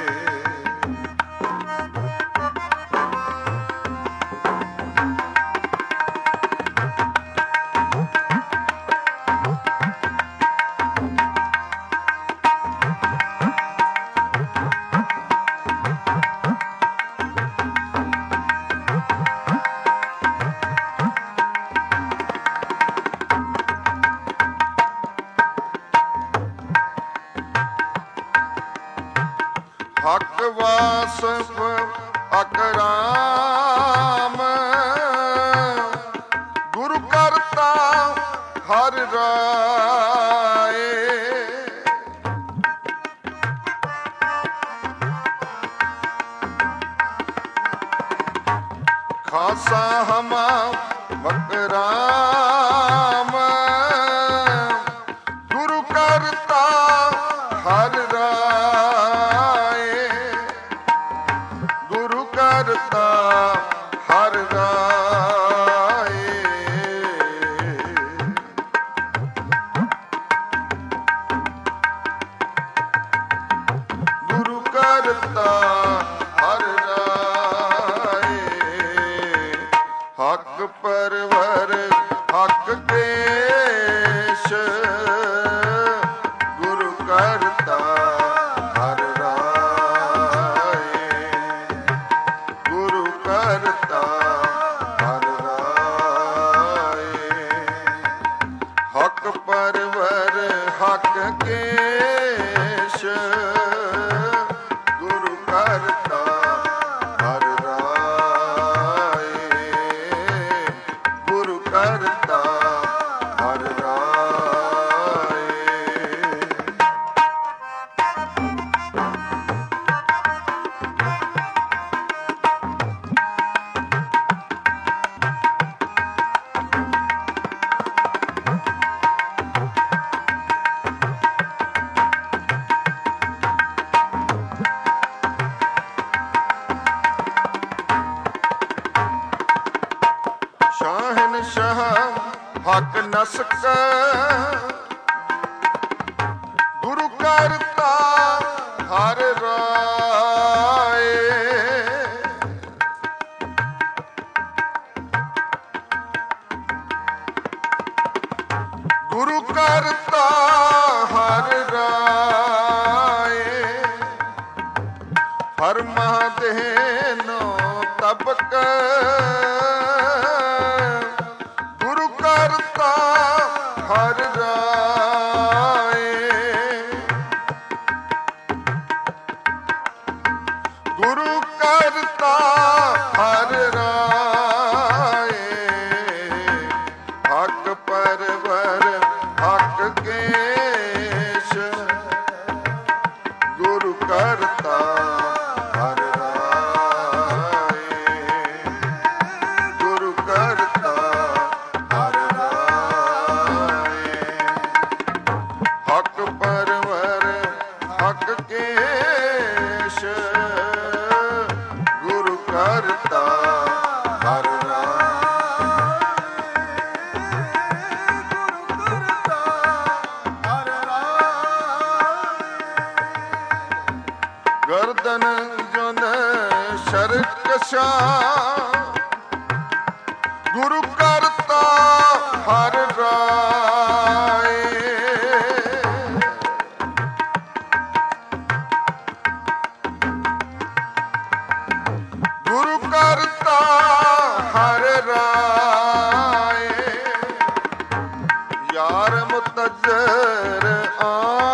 ਹਕ ਵਾਸਫ ਅਕਰਾਮ ਗੁਰੂ ਕਰਤਾ ਹਰ ਰਾਏ। ਹਕ ਕੇਸ਼ ਗੁਰੂ ਕਰਤਾ ਹਰ ਰਾਏ ਗੁਰੂ ਕਰਤਾ ਹਰ ਰਾਏ। ਸ਼ਾਹਨਸ਼ਾਹ ਹਕ ਨਸਕ ਗੁਰੂ ਕਰਤਾ ਹਰ ਰਾਏ ਗੁਰੂ ਕਰਤਾ ਹਰ ਰਾਏ ਹਰ ਮਹਾਦੇਨੋ ਤਬਕ ਗੁਰੂ ਕਰਤਾ ਹਰ ਰਾਏ ਗੁਰੂ ਕਰਤਾ ਹਰ ਰਾਏ ਹਕ ਪਰਵਰ ਹਕ ਕੇਸ਼ ਗੁਰੂ ਕਰਤਾ ਹਰ ਰਾਏ ਗੁਰੂ ਕਰਤਾ ਹਰ ਰਾਏ ਹਕ ਪਰਵਰ ਹਕ ਕੇਸ਼ ਗੁਰੂ ਕਰਤਾ ਹਰ ਗਰਦਨ ਜਨ ਸ਼ਰਕਸ਼ਾ ਗੁਰੂ ਕਰਤਾ ਹਰ ਰਾਏ ਗੁਰੂ ਕਰਤਾ ਹਰ ਰਾਏ ਯਾਰ ਮੁਤਜਰ ਆ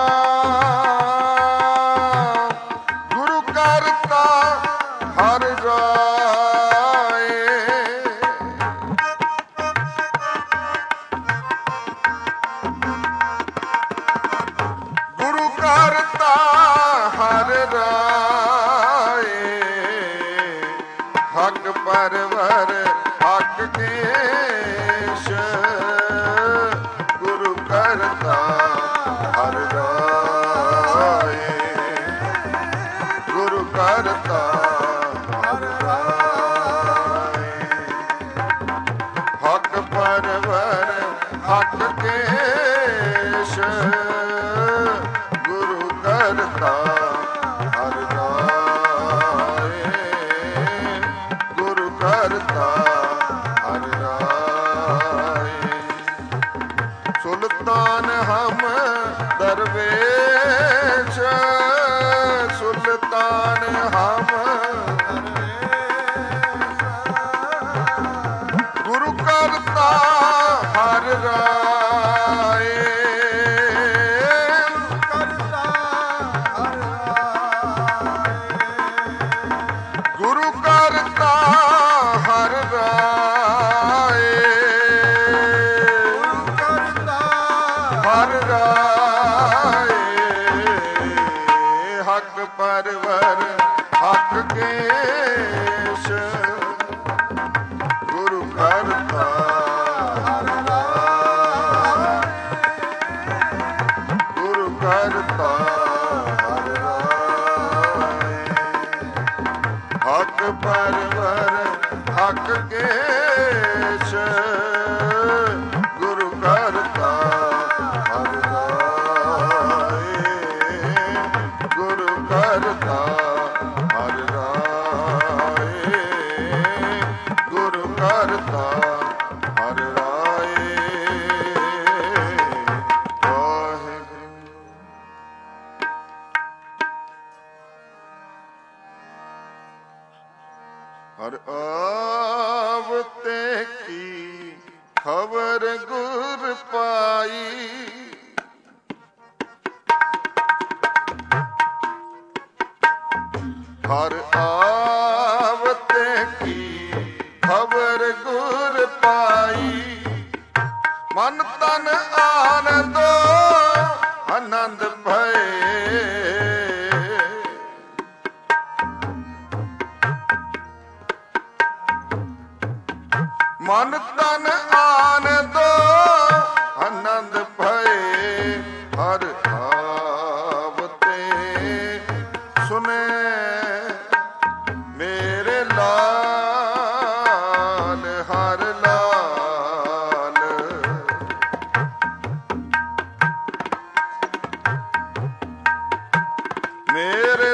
ਗੁਰੂ ਕਰਤਾ ਹਰ ਰਾਏ ਗੁਰੂ ਕਰਤਾ ਹਰ ਰਾਏ ਹਕ ਪਰਵਰ ਹਕ ਕੇਸ਼ ਗੁਰੂ ਕਰਤਾ ਹਰ ਰਾਏ ਗੁਰੂ ਕਰਤਾ ਹਰ ਰਾਏ ਹਕ ਪਰਵਰ ਹਕ ਕੇਸ਼ ਗੁਰੂ ਕਰਤਾ ਹਰ ਰਾਏ ਗੁਰੂ ਕਰਤਾ ਹਰ ਰਾਏ ਸੁਲਤਾਨ ਹਮ ਦਰਵੇਸ਼ ਸੁਲਤਾਨ ਹਮ ਗੁਰੂ ਕਰਤਾ ਹਰ ਰਾਏ ਗੁਰੂ ਕਰਤਾ ਹਰ ਰਾਏ ਹਰ ਰਾਏ ਹਕ ਪਰਵਰ ਹਕ ਕੇਸ਼ ਗੁਰੂ ਕਰਤਾ ਹਰ ਰਾਏ ਗੁਰੂ ਕਰਤਾ ਹਰ ਰਾਏ ਹਕ ਪਰਵਰ ਹਕ ਕੇਸ਼ ਗੁਰੂ ਕਰਤਾ ਹਰ ਰਾਏ ਗੁਰੂ ਕਰਤਾ ਹਰ ਰਾਏ ਗੁਰੂ ਕਰਤਾ ਹਰ ਰਾਏ ਵਾਹਿਗੁਰੂ। ਹਰ ਆਵਤੇ ਕੀ ਖਬਰ ਗੁਰ ਪਾਈ ਹਰ ਆਵਤੇ ਕੀ ਖਬਰ ਗੁਰ ਪਾਈ। ਮਨ ਤਨ ਆਨੰਦੋ ਆਨੰਦ ਭਏ। ਮਨ ਤਨ ਆਨੰਦੋ ਆਨੰਦ ਭਏ। ਹਰ ਆਵਤੇ ਸੁਨੇ ਮੇਰੇ ਲਾਲ ਹਰ ਲਾਲ। ਮੇਰੇ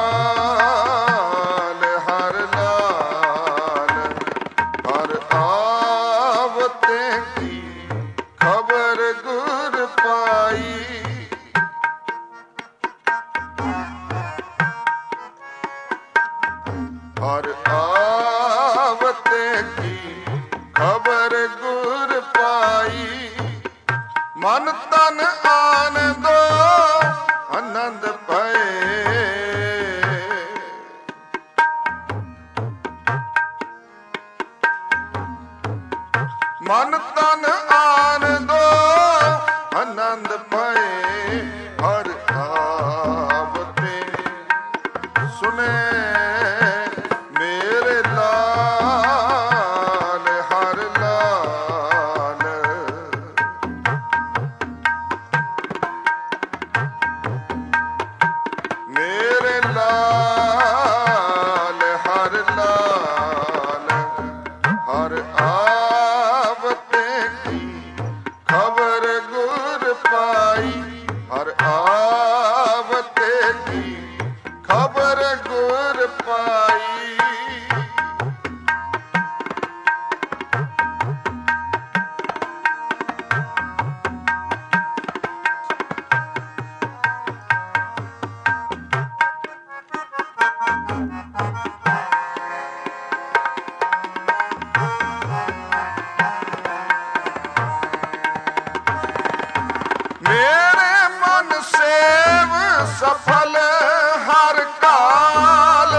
ਲਾਲ ਹਰ ਲਾਲ। ਹਰ ਆਵਤੇ ਕੀ ਖਬਰ ਗੁਰ ਪਾਈ। ਹਰ ਆਵਤੇ ਕੀ ਖਬਰ ਗੁਰ ਪਾਈ। ਮਨ ਤਨ ਆਨੰਦੋ ਆਨੰਦ ਭਏ। ਮਨ ਤਨ ਆਨੰਦੋ ਆਨੰਦ ਭਏ। ਹਰ ਆਵਤੇ ਸੁਨੇ ਮੇਰੇ ਲਾਲ ਹਰ ਲਾਲ। ਮੇਰੇ ਲਾਲ ਹਰ ਲਾਲ। ਹਰ ਆਵਤੇ ਕੀ ਖਬਰ ਗੁਰ ਪਾਈ। ਹਰ ਆਵਤੇ ਕੀ ਖਬਰ ਗੁਰ ਪਾਈ। ਮੇਰੇ ਮਨ ਸੇਵ ਸਫਲ ਹਰ ਕਾਲ।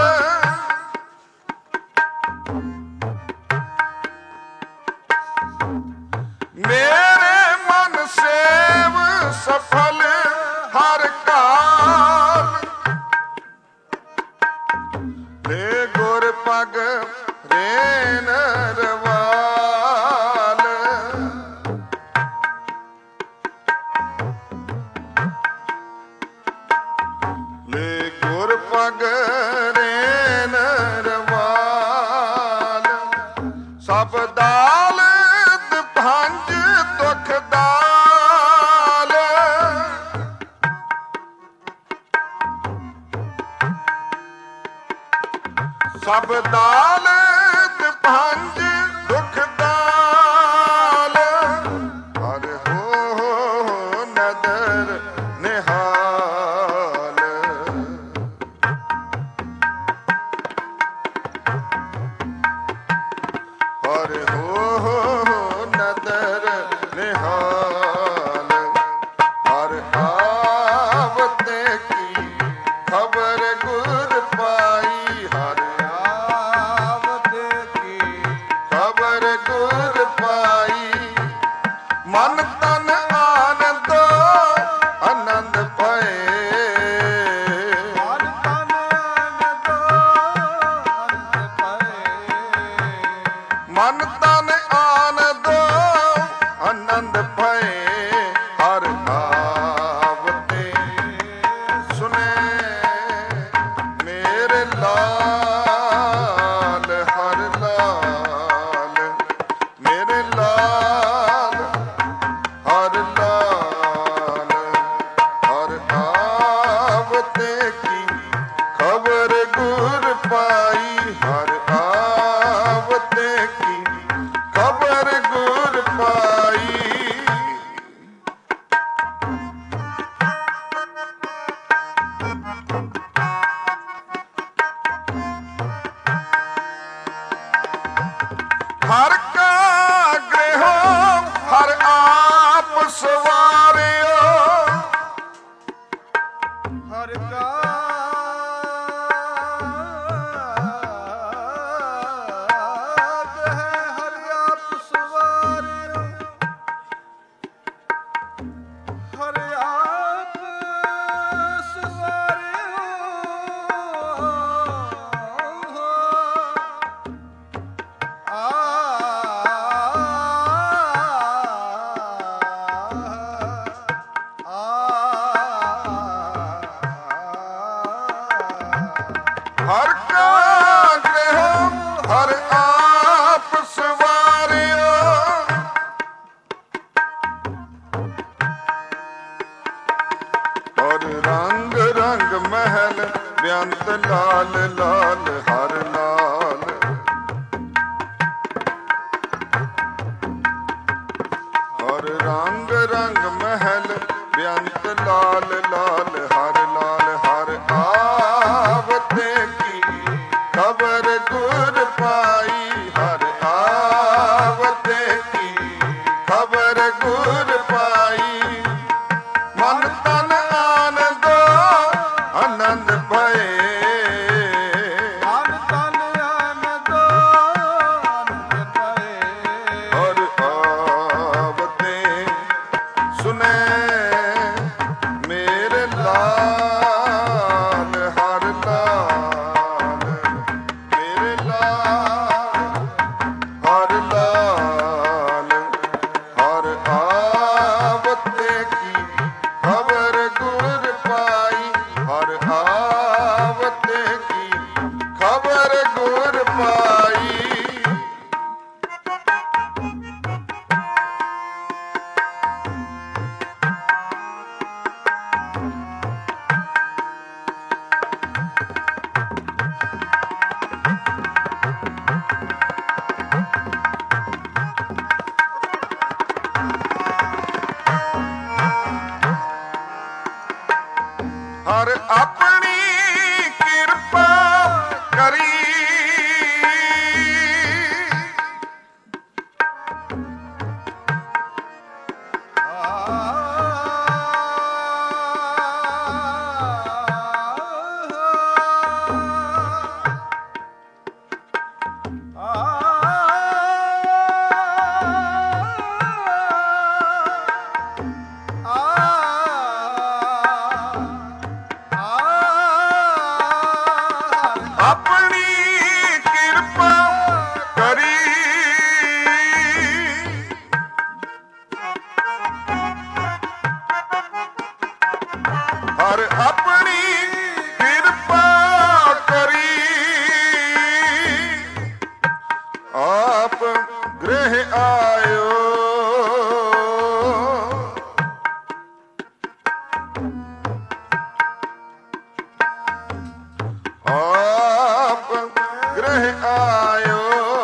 ਮੇਰੇ ਮਨ ਸੇਵ ਸਫਲ ਹਰ ਕਾਲ। ਰੇ ਗੁਰ ਪਗ ਰੇਨ ਰਵਾਲ। ਲੈ ਗੁਰ ਪਗ ਰੇਨ ਰਵਾਲ। ਸਭ ਦਾਲਤ ਭੰਜ ਦੁਖ ਦਾਲ। ਸਭ ਦਾਲਤ ਭੰਜ ਦੁਖ ਦਾਲ। ਹਰ ਹੋ ਨਦਰ ਨਿਹਾਲ। ਹਰ ਹੋ ਨਦਰ ਨਿਹਾਲ। ਹਰ ਆਵਤੇ ਕੀ ਖਬਰ ਗੁਰ ਪਾਈ। ਹਰ ਆਵਤੇ ਕੀ ਰੰਗ ਮਹਿਲ ਬੇਅੰਤ ਲਾਲ ਲਾਲ ਹਰ ਲਾਲ। ਹਰ ਰੰਗ ਰੰਗ ਮਹਿਲ ਬੇਅੰਤ ਲਾਲ ਲਾਲ ਹਰ ਲਾਲ। ਹਰ ਆਵਤੇ ਕੀ ਖਬਰ ਗੁਰ ਪਾਈ। ਹਰ ਆਵਤੇ ਕੀ ਖਬਰ ਗੁਰ ਪਾਈ। ਮਨ ਤਨ ਆਨੰਦੋ ਆਨੰਦ ਭਏ। ਮਨ ਤਨ ਆਨੰਦੋ ਆਨੰਦ ਭਏ। ਹਰ ਆਵਤੇ ਸੁਨੇ ਮੇਰੇ ਲਾਲ। ਹਰ ਲਾਲ ਮੇਰੇ ਲਾਲ। ਹਰ ਲਾਲ। ਹਰ ਆਵਤੇ ਕੀ ਖਬਰ ਗੁਰ ਪਾਈ। ਹਰ ਆਵਤੇ ਕੀ ਖਬਰ ਗੁਰ ਪਾਈ। ਹਰ ਆਪਣੀ ਕਿਰਪਾ ਕਰੀ। ਆਪਣੀ ਕਿਰਪਾ ਕਰੀ। ਹਰ ਆਪਣੀ ਕਿਰਪਾ ਕਰੀ। ਆਪ ਗ੍ਰਹਿ ਆਇਓ। ਆਪ ਗ੍ਰਹਿ ਆਇਓ।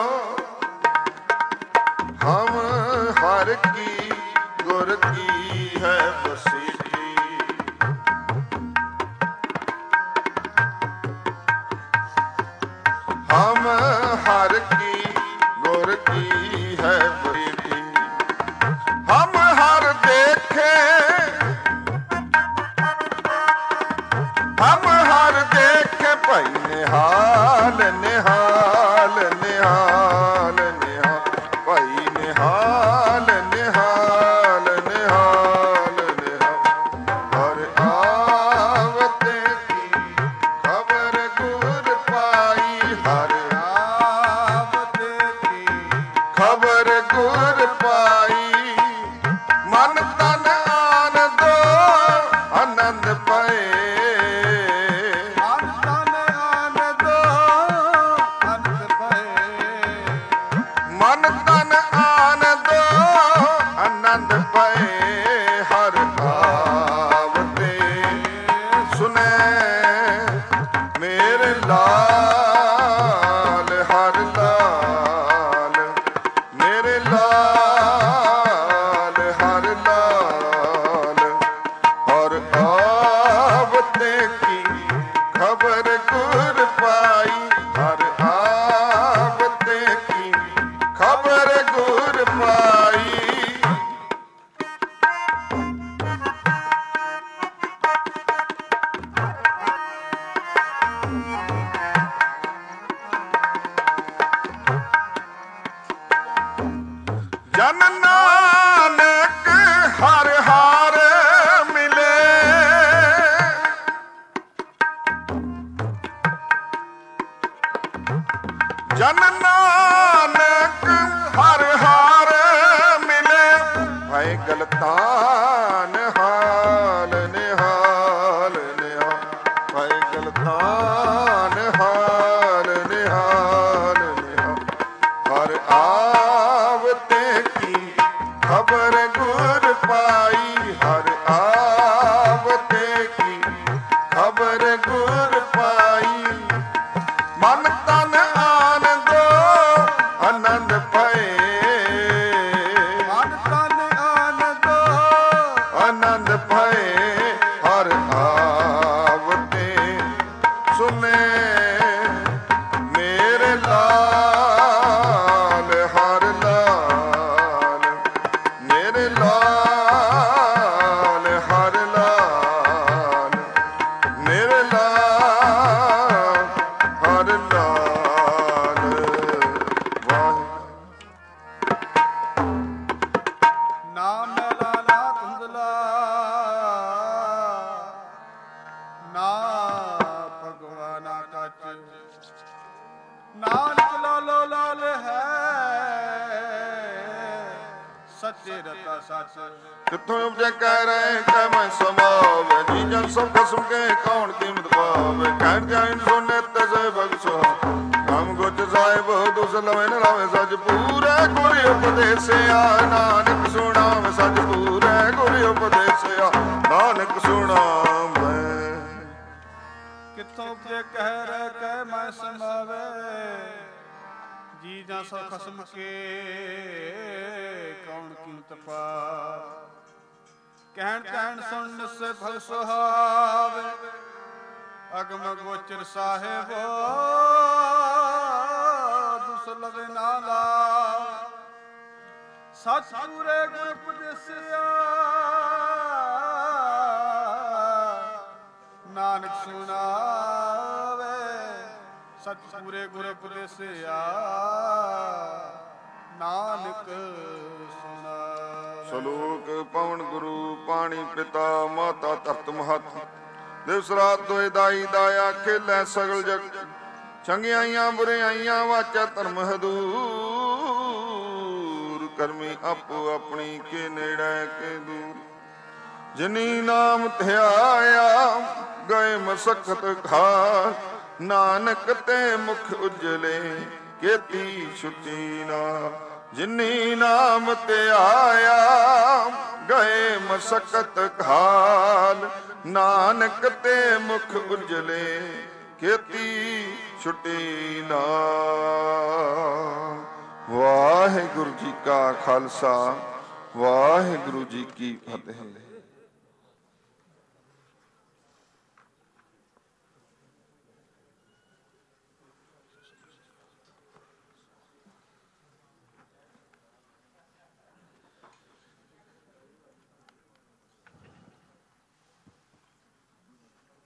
ਹਮ ਹਰ ਕੀ ਗੁਰ ਕੀ ਹੈ ਬਸੀਠੀ। ਹਮ ਹਰ ਕੀ ਗੁਰ ਕੀ ਹੈ ਬਸੀਠੀ। ਹਮ ਹਰ ਦੇਖੇ ਹਮ ਹਰ ਦੇਖੇ ਭਾਈ ਨਿਹਾਲ ਨਿਹਾਲ ਨਿਹਾਲ ਨਿਹਾਲ। ਭਾਈ ਨਿਹਾਲ ਨਿਹਾਲ ਨਿਹਾਲ ਨਿਹਾਲ। ਹਰ ਆਵਤੇ ਕੀ ਖਬਰ ਗੁਰ ਪਾਈ। ਹਰ ਆਵਤੇ ਕੀ ਖਬਰ ਗੁਰ ਪਾਈ। ਮਨ ਤਨ ਆਨੰਦੋ ਆਨੰਦ ਪਏ। ਮਨ ਤਨ ਆਨੰਦੋ ਆਨੰਦ ਭਏ। ਮਨ ਤਨ ਆਨੰਦੋ ਆਨੰਦ ਪਏ। ਹਰ ਆਵਤੇ ਸੁਨੇ ਮੇਰੇ ਲਾਲ। ਹਰ ਲਾਲ ਮੇਰੇ ਲਾਲ। ਹਰ ਲਾਲ। ਹਰ ਹਰ ਆਵਤੇ ਸੁਨੇ ਮੇਰੇ ਲਾਲ ਹਰ ਲਾਲ ਮੇਰੇ ਲਾਲ ਹਰ ਲਾਲ ਮੇਰੇ ਲਾਲ ਹਰ ਲਾਲ ਨਾਮ ਮੈਲਾ ਨਾ ਧੁੰਦਲਾ ਨਾ ਭਗਵਾਨਾ ਕੱਚ ਨਾਨਕ ਲਾਲੋ ਲਾਲ ਹੈ ਸੱਚੇ ਰਤਾ ਸੱਚ ਕਿੱਥੋਂ ਉਪਜੈ ਕਹਿ ਰਹੇ ਕਹਿ ਮੈਂ ਸਮਾਵੇ ਜੀ ਜਨ ਸਭ ਖਸਮ ਕੇ ਕੌਣ ਕੀਮਤ ਪਾਵੇ ਕਹਿਣ ਜਾਇਨ ਸੋਨੇ ਤਸੇ ਬਖਸ਼ੋ ਹਮ ਗੁੱਜ ਸਾਹਿਬ ਦੁਸ ਲਵੇ ਨ ਲਾਵੇ ਸੱਚ ਪੂਰੇ ਗੁਰ ਉਪਦੇਸਿਆ ਨਾਨਕ ਸੁਣਾਵੇ ਸੱਚ ਪੂਰੇ ਗੁਰ ਉਪਦੇਸਿਆ ਨਾਨਕ ਸੁਣਾਵੇ ਕਿੱਥੋਂ ਉਪਜੈ ਕਹਿ ਰਹਿ ਕਹਿ ਮੈਂ ਸਮਾਵੇ ਜੀ ਜਾਂ ਸਭ ਖਸਮ ਕੇ ਕੌਣ ਕੀਮਤ ਪਾ ਕਹਿਣ ਕਹਿਣ ਸੁਣ ਸੇ ਫਲ ਸੁਹਾਵੇ ਅਗਮ ਗੋਚਰ ਸਾਹਿਬ ਦੁਸ ਲਵੇ ਨਾ ਲਾ ਸੱਚ ਪੂਰੇ ਗੁਰ ਉਪਦੇਸਿਆ ਨਾਨਕ ਸੁਣਾਵੇ ਸੱਚ ਪੂਰੇ ਗੁਰ ਉਪਦੇਸਿਆ ਨਾਨਕ ਸੁਣਾਵੇ ਸਲੋਕ ਪਵਨ ਗੁਰੂ ਪਾਣੀ ਪਿਤਾ ਮਾਤਾ ਧਰਤ ਮਹਤ ਦਿਵਸ ਰਾਤ ਦੋਇ ਦਾਈ ਦਾਇਆ ਖੇਲੇ ਸਗਲ ਜਗ ਚੰਗਿਆਈਆਂ ਬੁਰਿਆਈਆਂ ਵਾਚਾ ਧਰਮ ਹਦੂਰ ਕਰਮੀ ਆਪੋ ਆਪਣੀ ਕੇ ਨੇੜੇ ਕੇ ਦੂਰ ਜਿਨੀ ਨਾਮ ਧਿਆਇਆ ਗਏ ਮਸਖਤ ਖਾ ਨਾਨਕ ਤੇ ਮੁਖ ਉਜਲੇ ਕੀਤੀ ਛੁੱਟੀ ਨਾ ਜਿਨੀ ਨਾਮ ਧਿਆਇਆ ਗਏ ਮਸਕਤ ਖਾਲ ਨਾਨਕ ਤੇ ਮੁਖ ਉਜਲੇ ਕੀਤੀ ਛੁੱਟੀ ਨਾ ਵਾਹਿਗੁਰੂ ਜੀ ਕਾ ਖਾਲਸਾ ਵਾਹਿਗੁਰੂ ਜੀ ਕੀ ਫਤਿਹ।